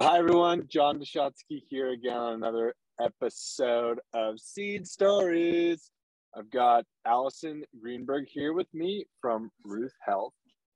Hi, everyone. John Dushotsky here again on another episode of Seed Stories. I've got Allison Greenberg here with me from Ruth Health.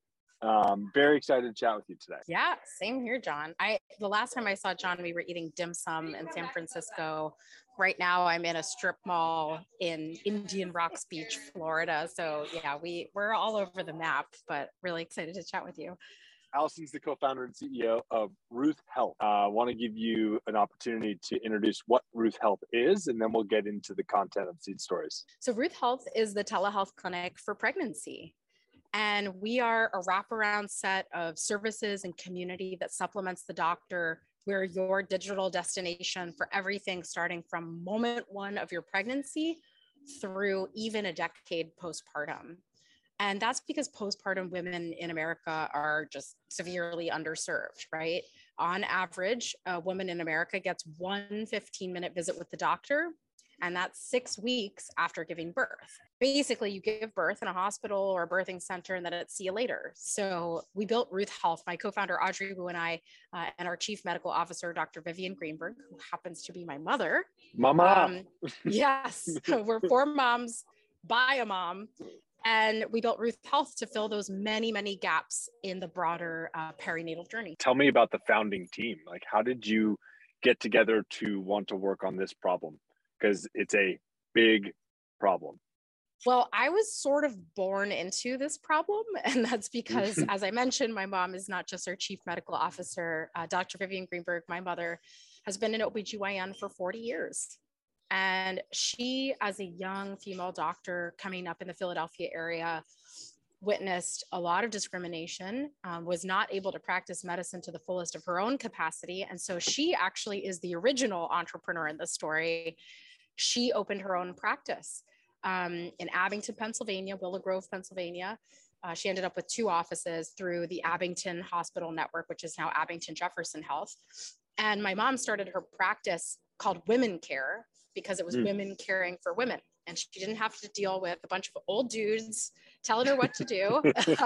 Very excited to chat with you today. Yeah, same here, John. The last time I saw John, we were eating dim sum in San Francisco. Right now, I'm in a strip mall in Indian Rocks Beach, Florida. So yeah, we're all over the map, but really excited to chat with you. Allison's the co-founder and CEO of Ruth Health. I want to give you an opportunity to introduce what Ruth Health is, and then we'll get into the content of Seed Stories. So Ruth Health is the telehealth clinic for pregnancy. And we are a wraparound set of services and community that supplements the doctor. We're your digital destination for everything starting from moment one of your pregnancy through even a decade postpartum. And that's because postpartum women in America are just severely underserved, right? On average, a woman in America gets one 15-minute visit with the doctor, and that's 6 weeks after giving birth. Basically, you give birth in a hospital or a birthing center, and then it's see you later. So we built Ruth Health, my co-founder Audrey Wu and I, and our chief medical officer, Dr. Vivian Greenberg, who happens to be my mother. Mama. Yes, we're 4 moms by a mom. And we built Ruth Health to fill those many, many gaps in the broader perinatal journey. Tell me about the founding team. Like, how did you get together to want to work on this problem? Because it's a big problem. Well, I was sort of born into this problem. And that's because, as I mentioned, my mom is not just our chief medical officer. Dr. Vivian Greenberg, my mother, has been an OBGYN for 40 years. And she, as a young female doctor coming up in the Philadelphia area, witnessed a lot of discrimination, was not able to practice medicine to the fullest of her own capacity. And so she actually is the original entrepreneur in this story. She opened her own practice in Abington, Pennsylvania, Willow Grove, Pennsylvania. She ended up with 2 offices through the Abington Hospital Network, which is now Abington Jefferson Health. And my mom started her practice called Women Care, because it was women caring for women. And she didn't have to deal with a bunch of old dudes telling her what to do.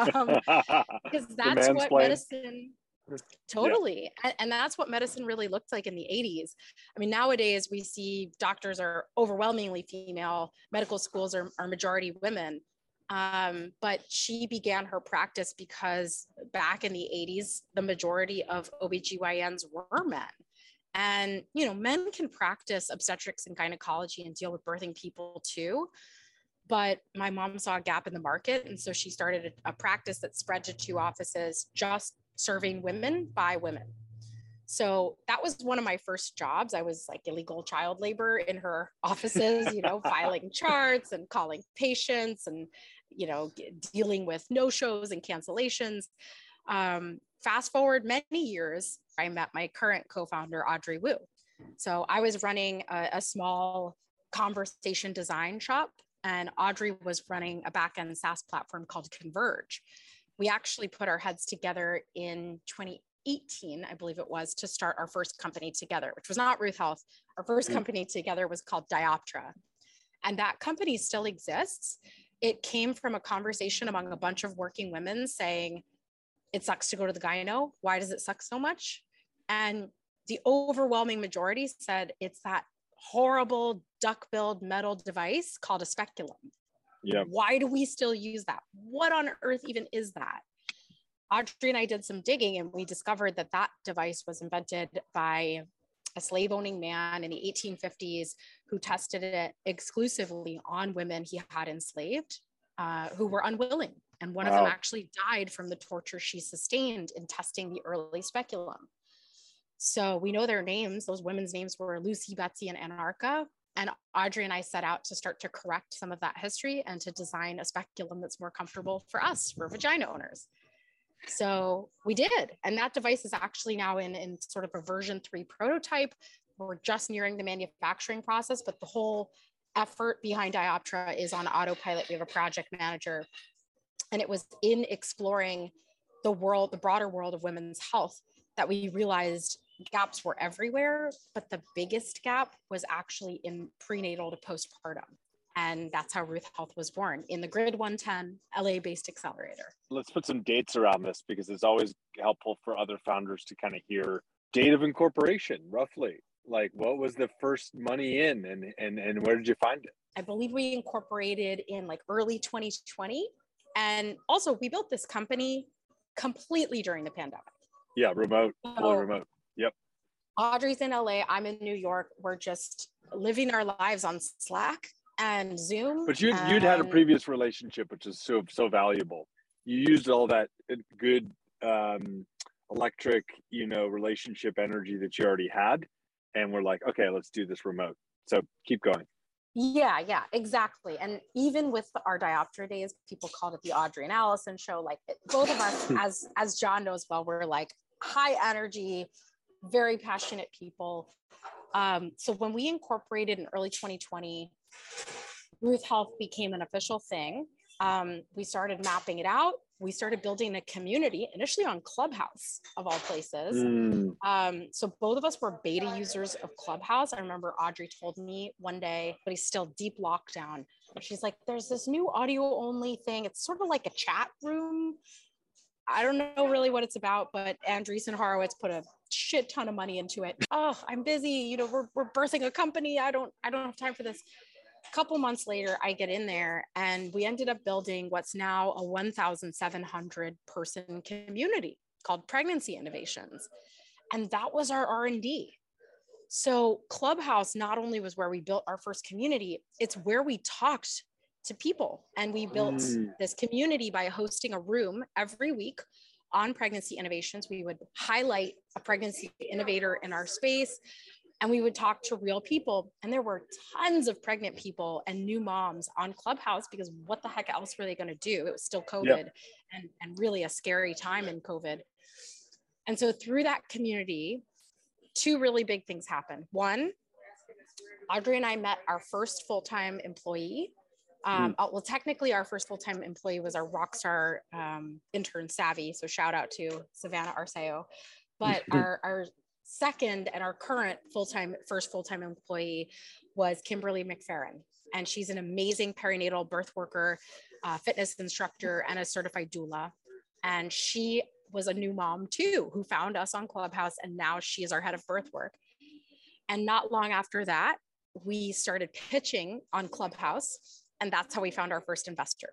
Because that's what medicine, totally. Yeah. And that's what medicine really looked like in the 80s. I mean, nowadays we see doctors are overwhelmingly female, medical schools are majority women. But she began her practice because back in the 80s, the majority of OBGYNs were men. And, you know, men can practice obstetrics and gynecology and deal with birthing people too. But my mom saw a gap in the market. And so she started a practice that spread to 2 offices, just serving women by women. So that was one of my first jobs. I was like illegal child labor in her offices, you know, filing charts and calling patients and, you know, dealing with no-shows and cancellations. Fast forward many years, I met my current co-founder, Audrey Wu. So I was running a small conversation design shop, and Audrey was running a back-end SaaS platform called Converge. We actually put our heads together in 2018, I believe it was, to start our first company together, which was not Ruth Health. Our first company together was called Dioptra. And that company still exists. It came from a conversation among a bunch of working women saying, it sucks to go to the gyno. Why does it suck so much? And the overwhelming majority said it's that horrible duck-billed metal device called a speculum. Yeah. Why do we still use that? What on earth even is that? Audrey and I did some digging, and we discovered that that device was invented by a slave-owning man in the 1850s who tested it exclusively on women he had enslaved who were unwilling. And one of them actually died from the torture she sustained in testing the early speculum. So we know their names. Those women's names were Lucy, Betsy, and Anarcha. And Audrey and I set out to start to correct some of that history and to design a speculum that's more comfortable for us, for vagina owners. So we did. And that device is actually now in sort of a version 3 prototype. We're just nearing the manufacturing process, but the whole effort behind Dioptra is on autopilot. We have a project manager. And it was in exploring the broader world of women's health that we realized gaps were everywhere, but the biggest gap was actually in prenatal to postpartum. And that's how Ruth Health was born, in the Grid 110 LA-based accelerator. Let's put some dates around this, because it's always helpful for other founders to kind of hear date of incorporation, roughly? Like, what was the first money in, and where did you find it? I believe we incorporated in like early 2020. And also we built this company completely during the pandemic. Yeah, remote, fully remote. Yep. Audrey's in LA, I'm in New York. We're just living our lives on Slack and Zoom. But you'd had a previous relationship, which is so valuable. You used all that good electric, relationship energy that you already had, and we're like, okay, let's do this remote. So keep going. Yeah, exactly. And even with our Dioptra days, people called it the Audrey and Allison show. Like both of us, as John knows well, we're like high energy, very passionate people. So when we incorporated in early 2020, Ruth Health became an official thing. We started mapping it out. We started building a community initially on Clubhouse of all places. So both of us were beta users of Clubhouse. I remember Audrey told me one day, but he's still deep lockdown. She's like, there's this new audio only thing. It's sort of like a chat room. I don't know really what it's about, but Andreessen Horowitz put a shit ton of money into it. Oh, I'm busy. We're birthing a company. I don't have time for this. A couple months later, I get in there and we ended up building what's now a 1,700 person community called Pregnancy Innovations. And that was our R&D. So Clubhouse not only was where we built our first community, it's where we talked to people. And we built this community by hosting a room every week on Pregnancy Innovations. We would highlight a pregnancy innovator in our space, and we would talk to real people. And there were tons of pregnant people and new moms on Clubhouse, because what the heck else were they going to do? It was still COVID and really a scary time in COVID. And so through that community, two really big things happened. One, Audrey and I met our first full-time employee. Well, technically our first full-time employee was our rockstar intern, Savvy. So shout out to Savannah Arceo. But our second and our current first full-time employee was Kimberly McFerrin. And she's an amazing perinatal birth worker, fitness instructor, and a certified doula. And she was a new mom too, who found us on Clubhouse. And now she is our head of birth work. And not long after that, we started pitching on Clubhouse. And that's how we found our first investor.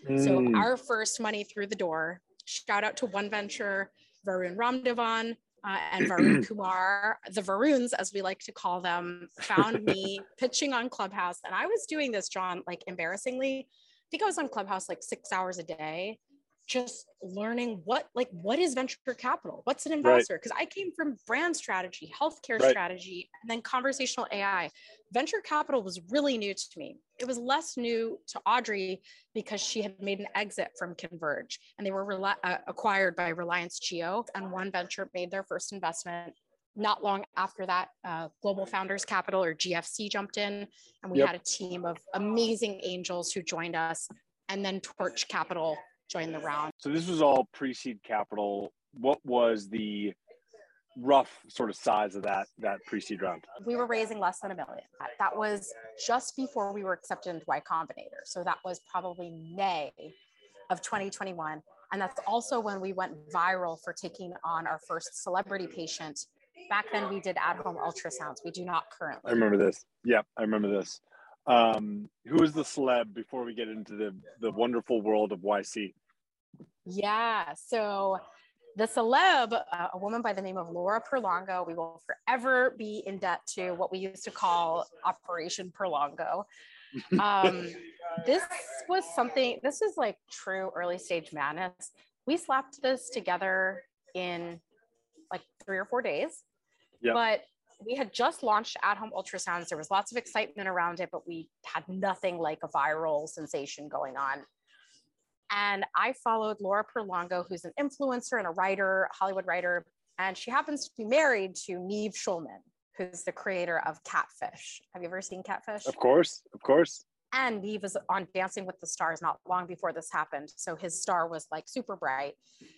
So our first money through the door, shout out to One Venture, Varun Ramdevan, and Varun Kumar, the Varuns, as we like to call them, found me pitching on Clubhouse. And I was doing this, John, like embarrassingly, I think I was on Clubhouse like 6 hours a day, just learning what is venture capital? What's an investor? Because I came from brand strategy, healthcare strategy, and then conversational AI. Venture capital was really new to me. It was less new to Audrey because she had made an exit from Converge, and they were acquired by Reliance Jio, and One Venture made their first investment. Not long after that, Global Founders Capital, or GFC, jumped in, and we had a team of amazing angels who joined us, and then Torch Capital joined the round. So this was all pre-seed capital. What was the rough sort of size of that pre-seed round? We were raising less than $1 million. That was just before we were accepted into Y Combinator. So that was probably May of 2021. And that's also when we went viral for taking on our first celebrity patient. Back then we did at-home ultrasounds. We do not currently. I remember this. Yeah, I remember this. Who is the celeb before we get into the wonderful world of YC? Yeah, so the celeb, a woman by the name of Laura Perlongo, we will forever be in debt to what we used to call Operation Perlongo. This is like true early stage madness. We slapped this together in like 3 or 4 days, but we had just launched at-home ultrasounds. There was lots of excitement around it, but we had nothing like a viral sensation going on. And I followed Laura Perlongo, who's an influencer and a writer, Hollywood writer. And she happens to be married to Nev Schulman, who's the creator of Catfish. Have you ever seen Catfish? Of course. And Nev was on Dancing with the Stars not long before this happened. So his star was like super bright.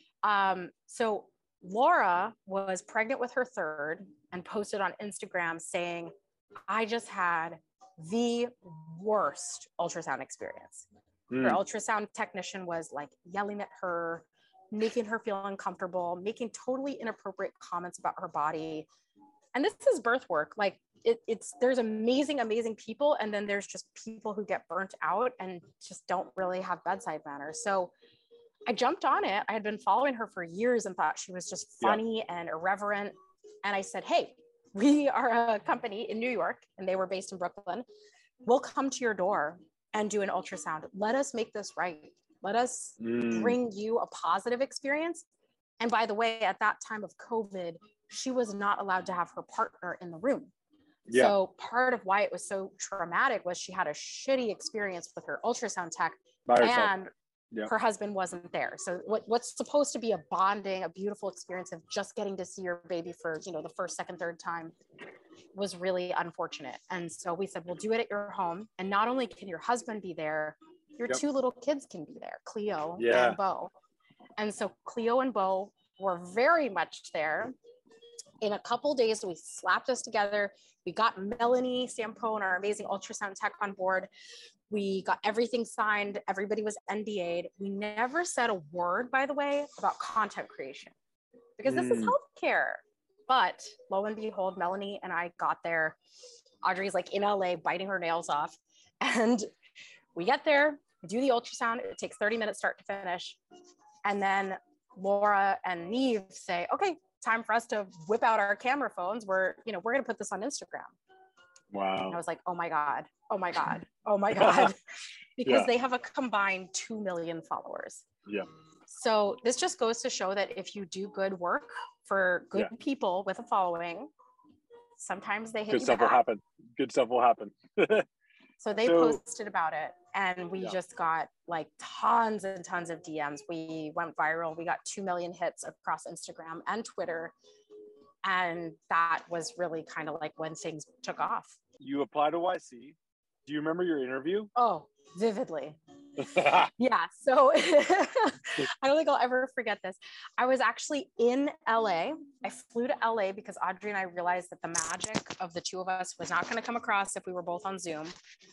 So Laura was pregnant with her third and posted on Instagram saying, I just had the worst ultrasound experience. Her ultrasound technician was like yelling at her, making her feel uncomfortable, making totally inappropriate comments about her body. And this is birth work. Like there's amazing, amazing people. And then there's just people who get burnt out and just don't really have bedside manners. So I jumped on it. I had been following her for years and thought she was just funny and irreverent. And I said, hey, we are a company in New York, and they were based in Brooklyn. We'll come to your door and do an ultrasound. Let us make this right. Let us bring you a positive experience. And by the way, at that time of COVID, she was not allowed to have her partner in the room. Yeah. So part of why it was so traumatic was she had a shitty experience with her ultrasound tech, and her husband wasn't there. So what's supposed to be a bonding, a beautiful experience of just getting to see your baby for, the first, second, third time was really unfortunate. And so we said, we'll do it at your home. And not only can your husband be there, your two little kids can be there, Cleo and Bo. And so Cleo and Bo were very much there. In a couple days, we slapped us together. We got Melanie Sampo and our amazing ultrasound tech on board. We got everything signed. Everybody was NDA'd. We never said a word, by the way, about content creation, because this is healthcare. But lo and behold, Melanie and I got there. Audrey's like in LA biting her nails off. And we get there, do the ultrasound. It takes 30 minutes start to finish. And then Laura and Neve say, okay, time for us to whip out our camera phones. We're going to put this on Instagram. Wow. And I was like, oh my God, oh my God, oh my God. Because they have a combined 2 million followers. Yeah. So this just goes to show that if you do good work for good people with a following, sometimes they hit you back. Good stuff will happen. So they posted about it, and we just got like tons and tons of DMs. We went viral. We got 2 million hits across Instagram and Twitter. And that was really kind of like when things took off. You applied to YC. Do you remember your interview? Oh, vividly. Yeah. So I don't think I'll ever forget this. I was actually in LA. I flew to LA because Audrey and I realized that the magic of the two of us was not going to come across if we were both on Zoom.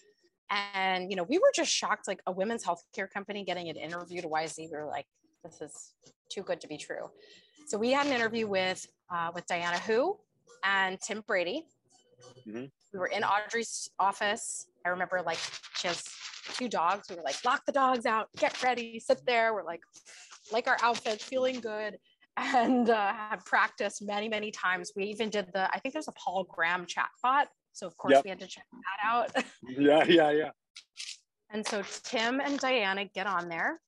And, we were just shocked, like a women's healthcare company getting an interview to YZ. We were like, this is too good to be true. So we had an interview with Diana Hu and Tim Brady. Mm-hmm. We were in Audrey's office. I remember like she has 2 dogs. We were like, lock the dogs out, get ready, sit there. We're like our outfits, feeling good, and had practiced many, many times. We even did I think there's a Paul Graham chatbot. So of course we had to check that out. Yeah. And so Tim and Diana get on there.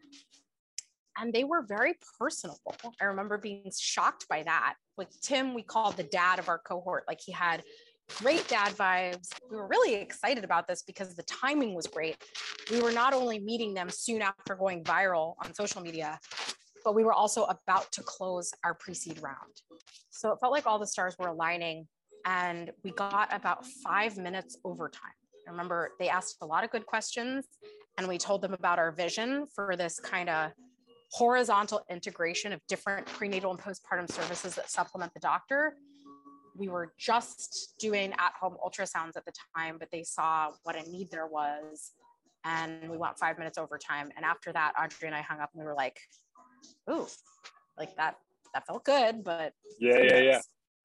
And they were very personable. I remember being shocked by that. With Tim, we called the dad of our cohort. Like he had great dad vibes. We were really excited about this because the timing was great. We were not only meeting them soon after going viral on social media, but we were also about to close our pre-seed round. So it felt like all the stars were aligning, and we got about 5 minutes overtime. I remember they asked a lot of good questions, and we told them about our vision for this kind of horizontal integration of different prenatal and postpartum services that supplement the doctor. We were just doing at-home ultrasounds at the time, but they saw what a need there was, and we went 5 minutes overtime. And after that, Audrey and I hung up, and we were like, ooh, like that felt good, but yeah.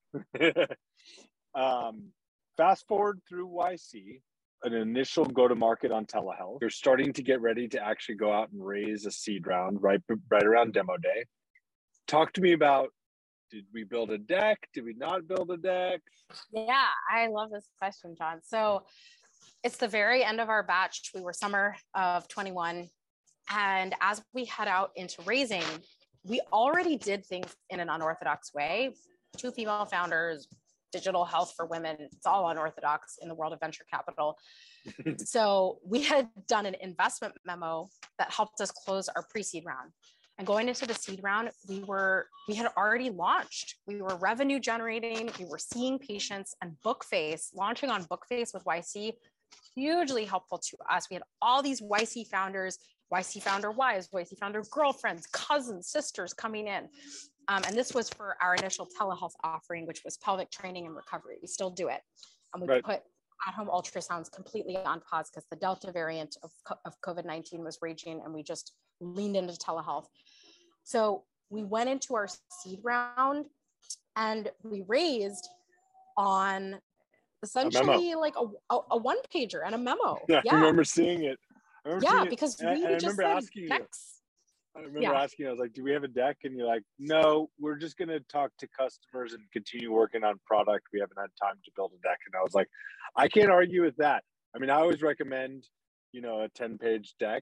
Fast forward through YC, an initial go-to-market on telehealth. You're starting to get ready to actually go out and raise a seed round right around demo day. Talk to me about, did we build a deck? Did we not build a deck? Yeah, I love this question, John. So it's the very end of our batch. We were summer of 21. And as we head out into raising, we already did things in an unorthodox way. 2 female founders, digital health for women. It's all unorthodox in the world of venture capital. So we had done an investment memo that helped us close our pre-seed round. And going into the seed round, we had already launched. We were revenue generating. We were seeing patients, and Bookface, launching on Bookface with YC, hugely helpful to us. We had all these YC founders, YC founder wives, YC founder girlfriends, cousins, sisters coming in. And this was for our initial telehealth offering, which was pelvic training and recovery. We still do it. And we put at-home ultrasounds completely on pause because the Delta variant of COVID-19 was raging, and we just leaned into telehealth. So we went into our seed round and we raised on essentially like a one pager and a memo. Yeah, Yeah. I remember seeing it. Because and we I just remember said asking you. next. I remember asking you, I was like, do we have a deck? And you're like, no, we're just going to talk to customers and continue working on product. We haven't had time to build a deck. And I was like, I can't argue with that. I mean, I always recommend, a 10-page deck.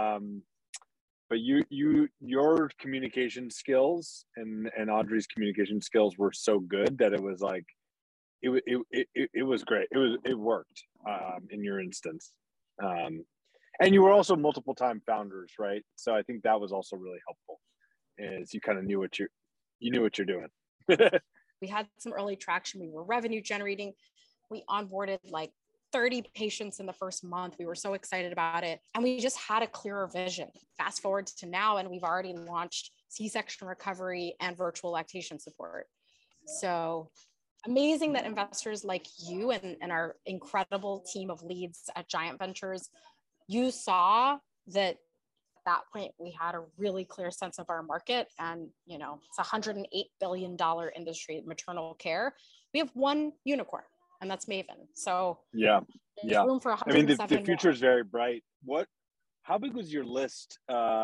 But your communication skills and Audrey's communication skills were so good that it was like, it was great. It worked in your instance. And you were also multiple time founders, right? So I think that was also really helpful, is you kind of knew what you're doing. We had some early traction. We were revenue generating. We onboarded like 30 patients in the first month. We were so excited about it. And we just had a clearer vision. Fast forward to now, and we've already launched C-section recovery and virtual lactation support. So amazing that investors like you and our incredible team of leads at Giant Ventures, you saw that at that point we had a really clear sense of our market. And it's a $108 billion industry, maternal care. We have one unicorn, and that's Maven. So yeah room for 107 I mean, the future more. is very bright. How big was your list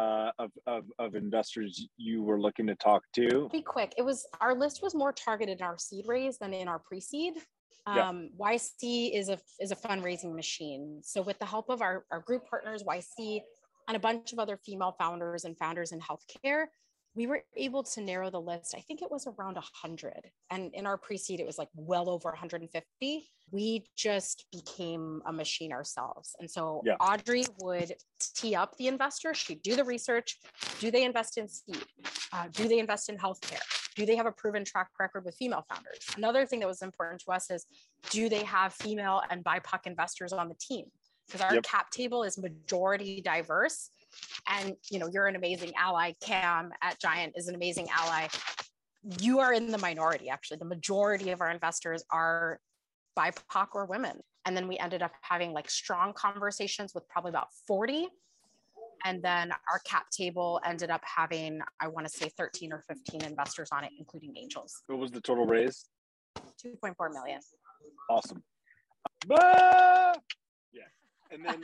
of investors you were looking to talk to? Be quick. Our list was more targeted in our seed raise than in our pre-seed. YC is a fundraising machine. So with the help of our group partners, YC, and a bunch of other female founders and founders in healthcare, we were able to narrow the list. I think it was around 100. And in our pre-seed, it was like well over 150. We just became a machine ourselves. And so Audrey would tee up the investor. She'd do the research. Do they invest in seed? Do they invest in healthcare? Do they have a proven track record with female founders? Another thing that was important to us is, do they have female and BIPOC investors on the team? Because our cap table is majority diverse. And you're an amazing ally. Cam at Giant is an amazing ally. You are in the minority, actually. The majority of our investors are BIPOC or women. And then we ended up having like strong conversations with probably about 40. And then our cap table ended up having, I want to say 13 or 15 investors on it, including angels. What was the total raise? 2.4 million. Awesome. And then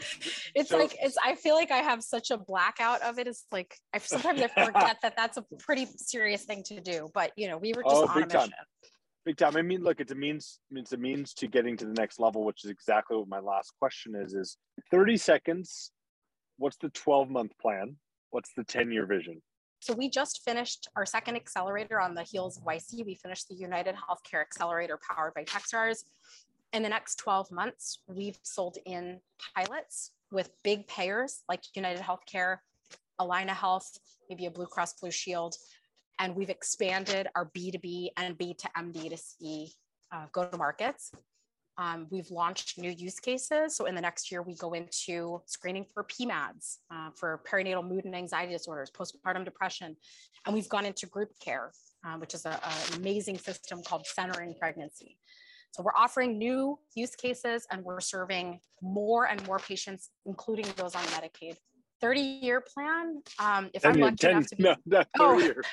I feel like I have such a blackout of it. It's like, sometimes I forget that that's a pretty serious thing to do, but we were just on a mission. Big time. I mean, look, it's a means to getting to the next level, which is exactly what my last question is 30 seconds. What's the 12-month plan? What's the 10-year vision? So we just finished our second accelerator on the heels of YC. We finished the United Healthcare Accelerator powered by Techstars. In the next 12 months, we've sold in pilots with big payers like United Healthcare, Allina Health, maybe a Blue Cross Blue Shield. And we've expanded our B2B and B2M D2C go-to-markets. We've launched new use cases. So in the next year, we go into screening for PMADs, for perinatal mood and anxiety disorders, postpartum depression. And we've gone into group care, which is an amazing system called Centering Pregnancy. So we're offering new use cases, and we're serving more and more patients, including those on Medicaid. 30-year plan. If I'm lucky enough to be, not 30 years.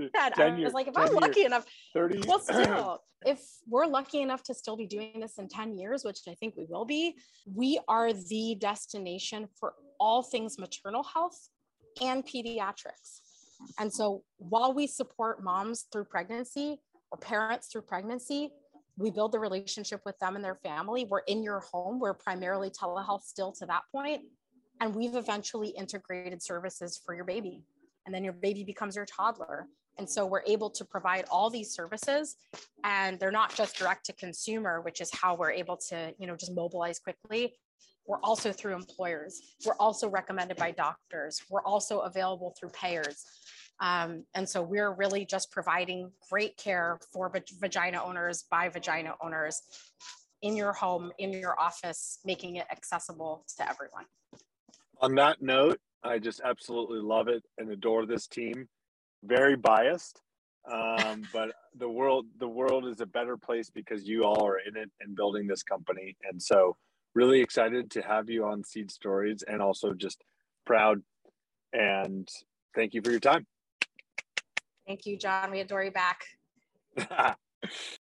I was like, if I'm lucky enough, 30. Well, still, if we're lucky enough to still be doing this in 10 years, which I think we will be, we are the destination for all things maternal health and pediatrics. And so while we support moms through pregnancy or parents through pregnancy, we build the relationship with them and their family. We're in your home. We're primarily telehealth still to that point. And we've eventually integrated services for your baby. And then your baby becomes your toddler. And so we're able to provide all these services, and they're not just direct to consumer, which is how we're able to, just mobilize quickly. We're also through employers. We're also recommended by doctors. We're also available through payers. And so we're really just providing great care for vagina owners by vagina owners in your home, in your office, making it accessible to everyone. On that note, I just absolutely love it and adore this team. Very biased, but the world is a better place because you all are in it and building this company. And so really excited to have you on Seed Stories, and also just proud, and thank you for your time. Thank you, John. We adore you back.